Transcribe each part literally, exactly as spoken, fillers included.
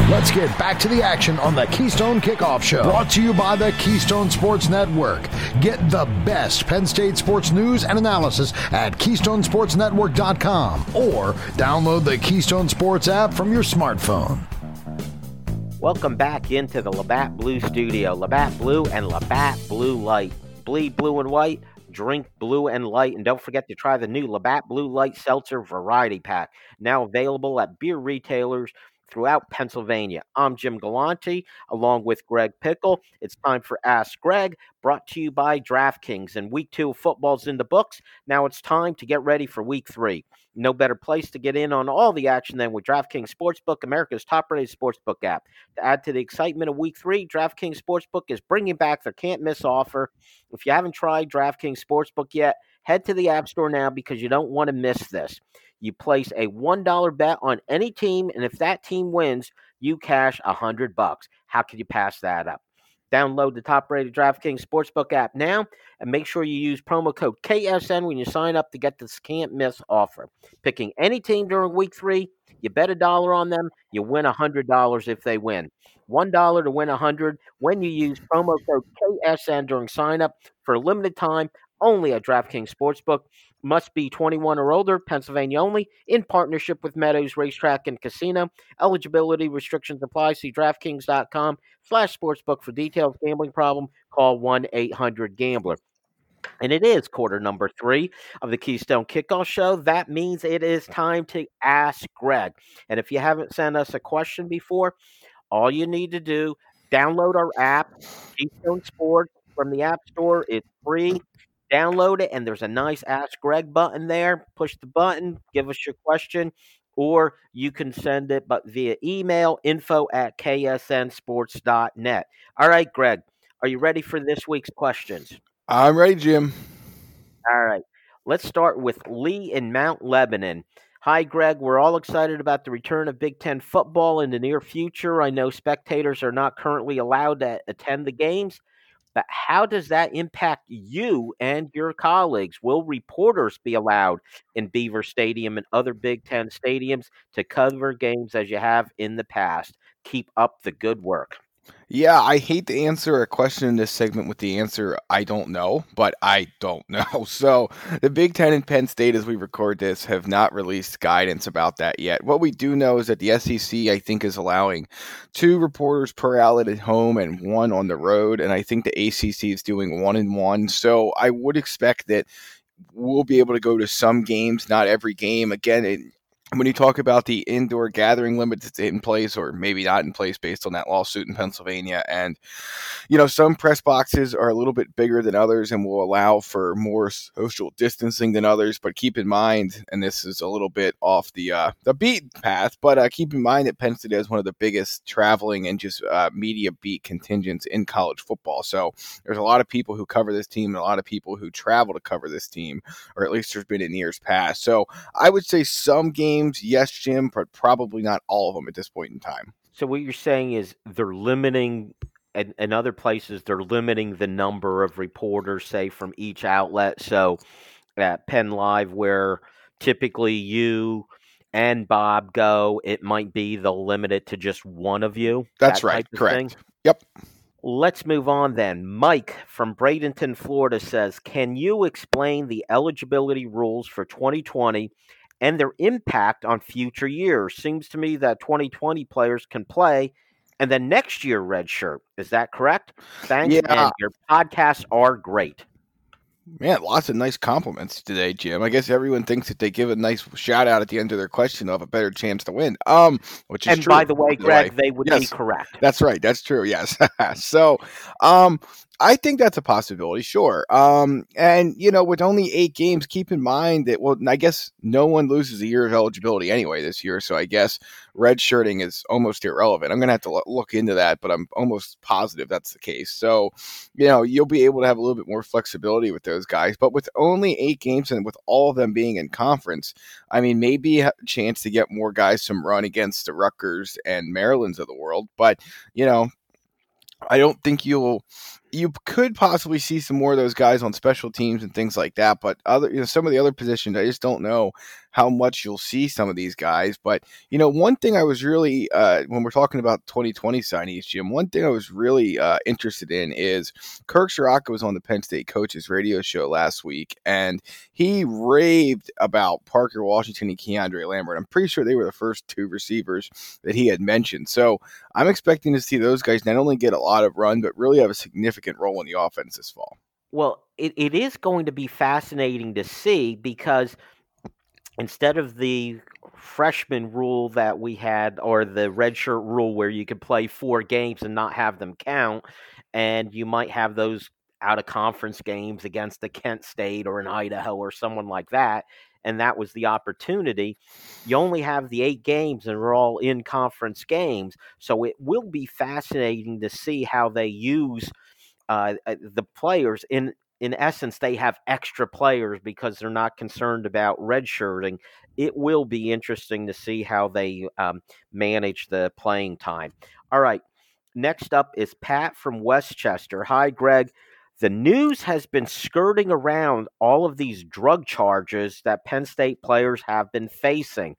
Let's get back to the action on the Keystone Kickoff Show. Brought to you by the Keystone Sports Network. Get the best Penn State sports news and analysis at keystone sports network dot com or download the Keystone Sports app from your smartphone. Welcome back into the Labatt Blue Studio. Labatt Blue and Labatt Blue Light. Bleed blue and white, drink blue and light, and don't forget to try the new Labatt Blue Light Seltzer Variety Pack, now available at beer retailers throughout Pennsylvania. I'm Jim Galante, along with Greg Pickle. It's time for Ask Greg, brought to you by DraftKings. And week two of football's in the books. Now it's time to get ready for week three. No better place to get in on all the action than with DraftKings Sportsbook, America's top-rated sportsbook app. To add to the excitement of week three, DraftKings Sportsbook is bringing back their can't-miss offer. If you haven't tried DraftKings Sportsbook yet, head to the App Store now because you don't want to miss this. You place a one dollar bet on any team, and if that team wins, you cash one hundred bucks. How can you pass that up? Download the top-rated DraftKings Sportsbook app now, and make sure you use promo code K S N when you sign up to get this can't-miss offer. Picking any team during week three, you bet a dollar on them, you win one hundred dollars if they win. one dollar to win one hundred dollars when you use promo code K S N during sign-up for a limited time, only at DraftKings Sportsbook. Must be twenty-one or older, Pennsylvania only, in partnership with Meadows Racetrack and Casino. Eligibility restrictions apply. See DraftKings.com slash sportsbook for details. Gambling problem, call one eight hundred gambler. And it is quarter number three of the Keystone Kickoff Show. That means it is time to Ask Greg. And if you haven't sent us a question before, all you need to do, download our app, Keystone Sports, from the App Store. It's free. Download it, and there's a nice Ask Greg button there. Push the button, give us your question, or you can send it but via email, info at k s n sports dot net. All right, Greg, are you ready for this week's questions? I'm ready, Jim. All right. Let's start with Lee in Mount Lebanon. Hi, Greg. We're all excited about the return of Big Ten football in the near future. I know spectators are not currently allowed to attend the games, but how does that impact you and your colleagues? Will reporters be allowed in Beaver Stadium and other Big Ten stadiums to cover games as you have in the past? Keep up the good work. Yeah, I hate to answer a question in this segment with the answer, I don't know, but I don't know. So the Big Ten and Penn State, as we record this, have not released guidance about that yet. What we do know is that the S E C, I think, is allowing two reporters per outlet at home and one on the road, and I think the A C C is doing one and one. So I would expect that we'll be able to go to some games, not every game. Again, it, when you talk about the indoor gathering limit that's in place, or maybe not in place based on that lawsuit in Pennsylvania, and, you know, some press boxes are a little bit bigger than others and will allow for more social distancing than others. But keep in mind, and this is a little bit off the uh, the beat path, but uh, keep in mind that Penn State has one of the biggest traveling and just uh, media beat contingents in college football. So there's a lot of people who cover this team and a lot of people who travel to cover this team, or at least there's been in years past. So I would say some games, yes, Jim, but probably not all of them at this point in time. So what you're saying is they're limiting, and in other places, they're limiting the number of reporters, say, from each outlet. So at Penn Live, where typically you and Bob go, it might be they'll limit it to just one of you. That's that right. Correct. Thing. Yep. Let's move on then. Mike from Bradenton, Florida says, can you explain the eligibility rules for twenty twenty and their impact on future years? Seems to me that twenty twenty players can play, and then next year redshirt. Is that correct? Thanks, yeah. And your podcasts are great. Man, lots of nice compliments today, Jim. I guess everyone thinks that they give a nice shout out at the end of their question, they'll have a better chance to win. Um, which is and true. by the way, by Greg, the way. they would yes, be correct. That's right. That's true. Yes. so, um, I think that's a possibility, sure. Um, and, you know, with only eight games, keep in mind that, well, I guess no one loses a year of eligibility anyway this year, so I guess redshirting is almost irrelevant. I'm going to have to look into that, but I'm almost positive that's the case. So, you know, you'll be able to have a little bit more flexibility with those guys. But with only eight games and with all of them being in conference, I mean, maybe you have a chance to get more guys some run against the Rutgers and Marylands of the world. But, you know, I don't think you'll you could possibly see some more of those guys on special teams and things like that. But other, you know, some of the other positions, I just don't know how much you'll see some of these guys. But, you know, one thing I was really, uh, when we're talking about twenty twenty signees, Jim, one thing I was really uh, interested in is Kirk Ciarrocca was on the Penn State coaches radio show last week, and he raved about Parker Washington and Keandre Lambert. I'm pretty sure they were the first two receivers that he had mentioned. So I'm expecting to see those guys not only get a lot of run, but really have a significant role in the offense this fall. Well, it, it is going to be fascinating to see, because instead of the freshman rule that we had, or the redshirt rule where you could play four games and not have them count, and you might have those out-of-conference games against the Kent State or an Idaho or someone like that, and that was the opportunity. You only have the eight games, and they're all in-conference games, so it will be fascinating to see how they use uh, the players. In in essence, they have extra players because they're not concerned about redshirting. It will be interesting to see how they um, manage the playing time. All right, next up is Pat from Westchester. Hi, Greg. The news has been skirting around all of these drug charges that Penn State players have been facing.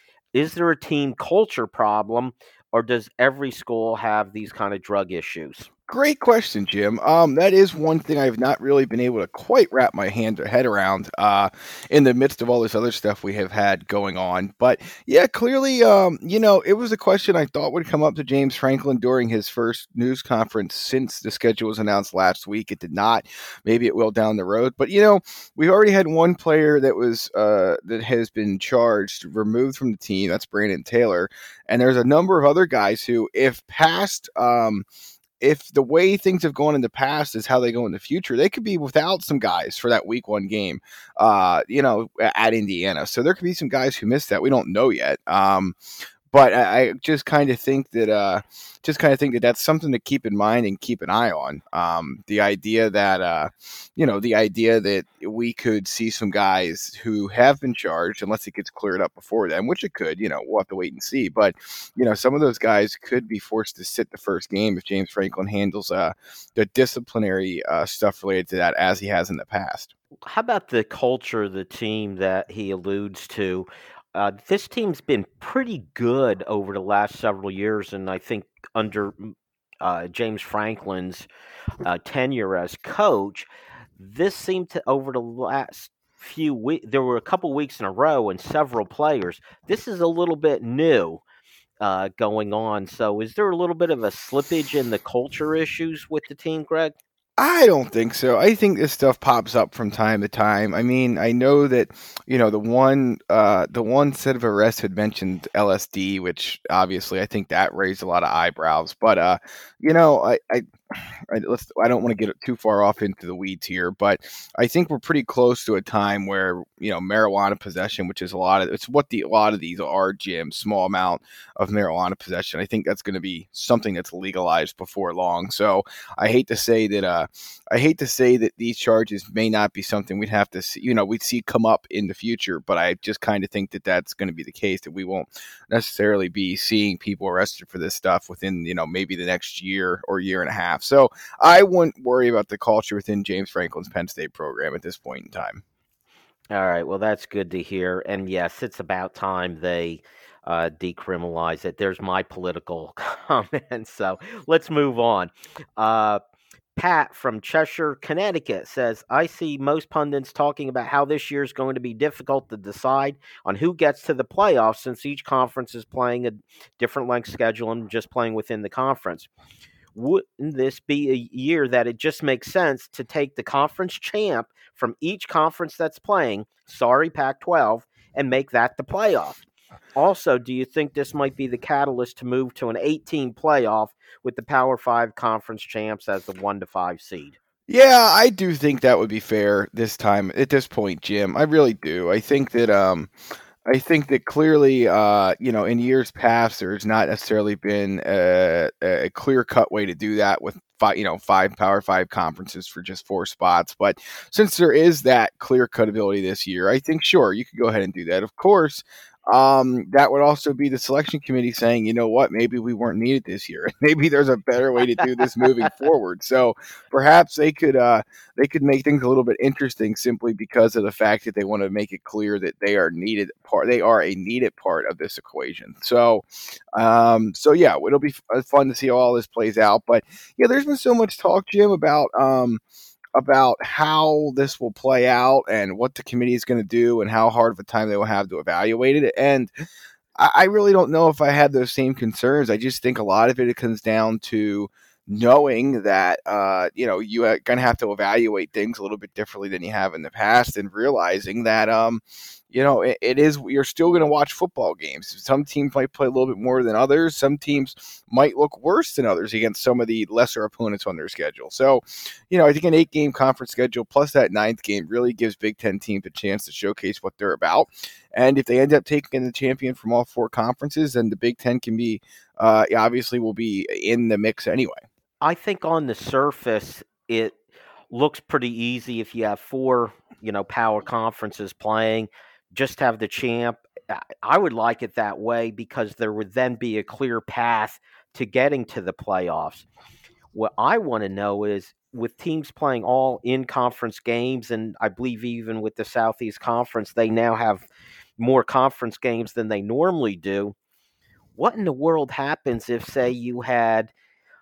Is there a team culture problem, or does every school have these kind of drug issues? Great question, Jim. Um, that is one thing I've not really been able to quite wrap my hand or head around uh, in the midst of all this other stuff we have had going on. But yeah, clearly, um, you know, it was a question I thought would come up to James Franklin during his first news conference since the schedule was announced last week. It did not. Maybe it will down the road. But, you know, we already had one player that was uh, that has been charged, removed from the team. That's Brandon Taylor. And there's a number of other guys who, if past um, – if the way things have gone in the past is how they go in the future, they could be without some guys for that week one game, uh, you know, at Indiana. So there could be some guys who missed that. We don't know yet. Um, But I, I just kind of think that, uh, just kind of think that that's something to keep in mind and keep an eye on. Um, the idea that, uh, you know, the idea that we could see some guys who have been charged, unless it gets cleared up before then, which it could. You know, we'll have to wait and see. But you know, some of those guys could be forced to sit the first game if James Franklin handles uh, the disciplinary uh, stuff related to that as he has in the past. How about the culture of the team that he alludes to? Uh, this team's been pretty good over the last several years, and I think under uh, James Franklin's uh, tenure as coach, this seemed to, over the last few weeks, there were a couple weeks in a row and several players. This is a little bit new uh, going on. So is there a little bit of a slippage in the culture issues with the team, Greg? I don't think so. I think this stuff pops up from time to time. I mean, I know that, you know, the one uh, the one set of arrests had mentioned L S D, which obviously I think that raised a lot of eyebrows. But, uh, you know, I, I, I, let's, I don't want to get too far off into the weeds here, but I think we're pretty close to a time where, you know, marijuana possession, which is a lot of, it's what the, a lot of these are, Jim, small amount of marijuana possession. I think that's going to be something that's legalized before long. So I hate to say that, uh, I hate to say that these charges may not be something we'd have to see, you know, we'd see come up in the future, but I just kind of think that that's going to be the case, that we won't necessarily be seeing people arrested for this stuff within, you know, maybe the next year or year and a half. So I wouldn't worry about the culture within James Franklin's Penn State program at this point in time. All right. Well, that's good to hear. And yes, it's about time they uh, decriminalize it. There's my political comment. So let's move on. Uh, Pat from Cheshire, Connecticut says, I see most pundits talking about how this year is going to be difficult to decide on who gets to the playoffs since each conference is playing a different length schedule and just playing within the conference. Wouldn't this be a year that it just makes sense to take the conference champ from each conference that's playing, sorry, Pac twelve, and make that the playoff? Also, do you think this might be the catalyst to move to an eight-team playoff with the Power Five conference champs as the one to five seed? Yeah, I do think that would be fair this time at this point, Jim. I really do. I think that um, I think that clearly, uh, you know, in years past, there's not necessarily been a, a clear-cut way to do that with five, you know, five Power Five conferences for just four spots. But since there is that clear-cut ability this year, I think, sure, you could go ahead and do that. Of course, um, that would also be the selection committee saying, you know what, maybe we weren't needed this year. Maybe there's a better way to do this moving forward. So perhaps they could uh, they could make things a little bit interesting simply because of the fact that they want to make it clear that they are needed part. They are a needed part of this equation. So, um, so yeah, it'll be fun to see how all this plays out. But yeah, there's been so much talk, Jim, about. Um, about how this will play out and what the committee is going to do and how hard of a time they will have to evaluate it. And I, I really don't know if I had those same concerns. I just think a lot of it, it comes down to knowing that, uh, you know, you are going to have to evaluate things a little bit differently than you have in the past, and realizing that, um, you know, it, it is, you're still going to watch football games. Some teams might play a little bit more than others. Some teams might look worse than others against some of the lesser opponents on their schedule. So, you know, I think an eight game conference schedule plus that ninth game really gives Big Ten teams a chance to showcase what they're about. And if they end up taking the champion from all four conferences, then the Big Ten can be, uh, obviously will be in the mix anyway. I think on the surface, it looks pretty easy if you have four, you know, power conferences playing. Just have the champ. I would like it that way because there would then be a clear path to getting to the playoffs. What I want to know is, with teams playing all in-conference games, and I believe even with the Southeast Conference, they now have more conference games than they normally do. What in the world happens if, say, you had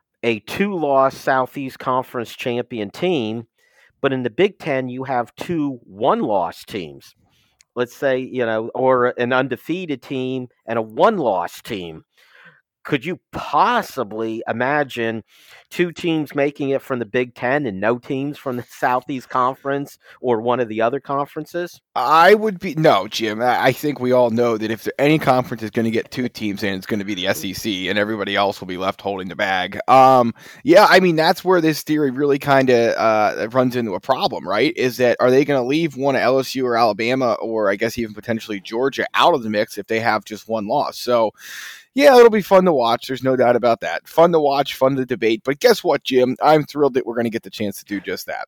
a two-loss Southeast Conference champion team, but in the Big Ten you have two one-loss teams? Let's say, you know, or an undefeated team and a one-loss team. Could you possibly imagine two teams making it from the Big Ten and no teams from the Southeast Conference or one of the other conferences? I would be no, Jim. I think we all know that if any conference is going to get two teams in, it's going to be the S E C, and everybody else will be left holding the bag. Um, yeah, I mean, that's where this theory really kind of uh, runs into a problem, right? Is that are they going to leave one of L S U or Alabama, or I guess even potentially Georgia, out of the mix if they have just one loss? So, yeah, it'll be fun to watch. There's no doubt about that. Fun to watch, fun to debate. But guess what, Jim? I'm thrilled that we're going to get the chance to do just that.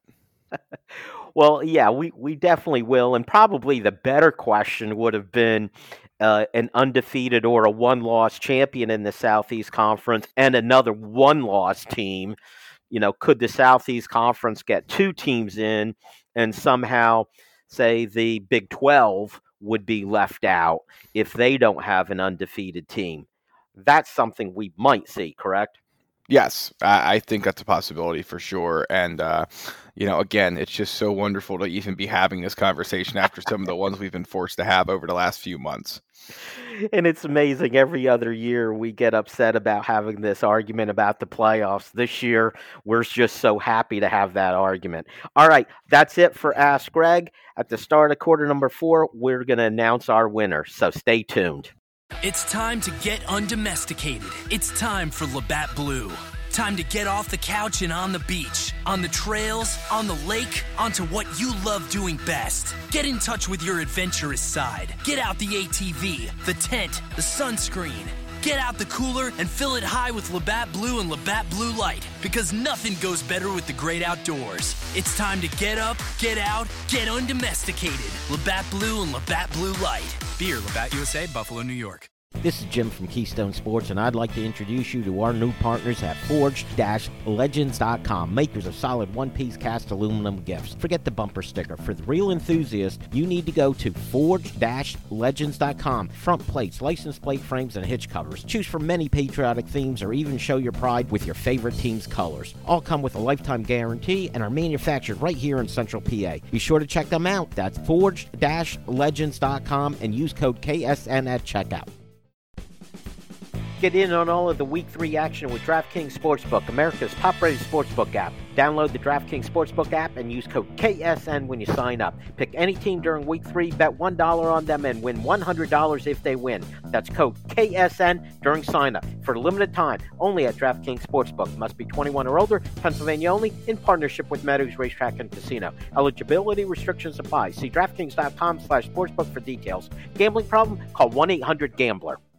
Well, yeah, we, we definitely will. And probably the better question would have been uh, an undefeated or a one-loss champion in the Southeast Conference and another one-loss team. You know, could the Southeast Conference get two teams in and somehow, say, the Big twelve would be left out if they don't have an undefeated team? That's something we might see, correct? Yes, I, I think that's a possibility for sure. And, uh, you know, again, it's just so wonderful to even be having this conversation after some of the ones we've been forced to have over the last few months. And it's amazing. Every other year we get upset about having this argument about the playoffs. This year, we're just so happy to have that argument. All right, that's it for Ask Greg. At the start of quarter number four, we're going to announce our winner, so stay tuned. It's time to get undomesticated. It's time for Labatt Blue. Time to get off the couch and on the beach, on the trails, on the lake, onto what you love doing best. Get in touch with your adventurous side. Get out the A T V, the tent, the sunscreen. Get out the cooler and fill it high with Labatt Blue and Labatt Blue Light, because nothing goes better with the great outdoors. It's time to get up, get out, get undomesticated. Labatt Blue and Labatt Blue Light. Beer, Labatt U S A, Buffalo, New York. This is Jim from Keystone Sports, and I'd like to introduce you to our new partners at Forged Legends dot com, makers of solid one-piece cast aluminum gifts. Forget the bumper sticker. For the real enthusiast, you need to go to Forged Legends dot com. Front plates, license plate frames, and hitch covers. Choose from many patriotic themes or even show your pride with your favorite team's colors. All come with a lifetime guarantee and are manufactured right here in Central P A. Be sure to check them out. That's Forged Legends dot com and use code K S N at checkout. Get in on all of the Week three action with DraftKings Sportsbook, America's top-rated sportsbook app. Download the DraftKings Sportsbook app and use code K S N when you sign up. Pick any team during Week three, bet one dollar on them, and win one hundred dollars if they win. That's code K S N during sign-up. For a limited time, only at DraftKings Sportsbook. Must be twenty-one or older, Pennsylvania only, in partnership with Meadows Racetrack and Casino. Eligibility restrictions apply. See DraftKings dot com slash sportsbook for details. Gambling problem? Call one eight hundred gambler.